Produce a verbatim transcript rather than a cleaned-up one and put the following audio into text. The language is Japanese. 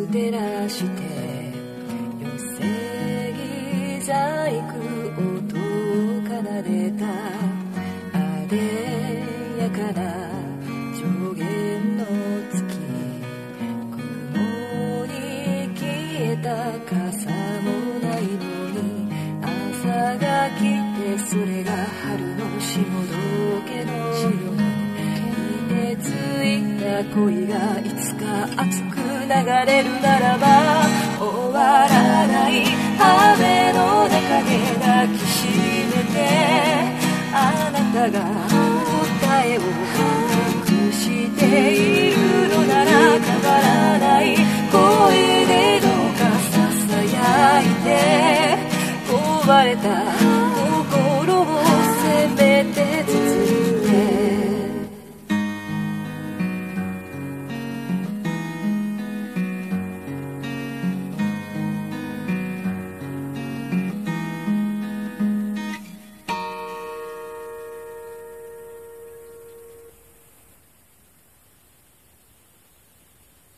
照らして寄せ木細工音を奏でたあでやかな上限の月雲に消えた傘もないのに朝が来てそれが春の霜解けのように凍てついた恋がいつか熱く流れるならば終わらない雨の中で抱きしめてあなたが答えを隠しているのなら変わらない声でどうかささやいて壊れた